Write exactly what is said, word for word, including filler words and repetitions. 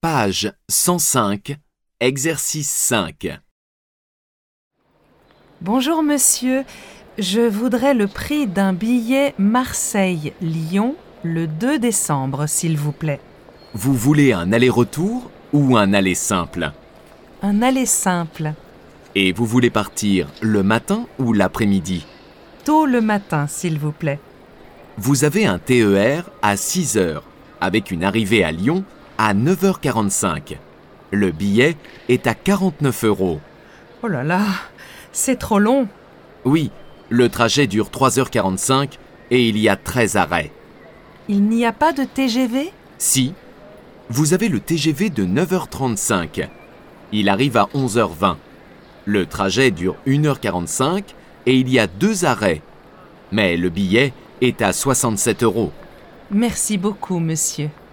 Page cent cinq, exercice cinq. Bonjour monsieur, je voudrais le prix d'un billet Marseille-Lyon le deux décembre, s'il vous plaît. Vous voulez un aller-retour ou un aller simple? Un aller simple, Et vous voulez partir le matin ou l'après-midi? tôt le matin, s'il vous plaît. Vous avez un T E R à six heures, avec une arrivée à Lyon à neuf heures quarante-cinq. Le billet est à quarante-neuf euros. Oh là là, c'est trop long. Oui, le trajet dure trois heures quarante-cinq et il y a treize arrêts. Il n'y a pas de T G V? Si, vous avez le T G V de neuf heures trente-cinq. Il arrive à onze heures vingt. Le trajet dure une heure quarante-cinq et il y a deux arrêts. Mais le billet est à soixante-sept euros. Merci beaucoup, monsieur.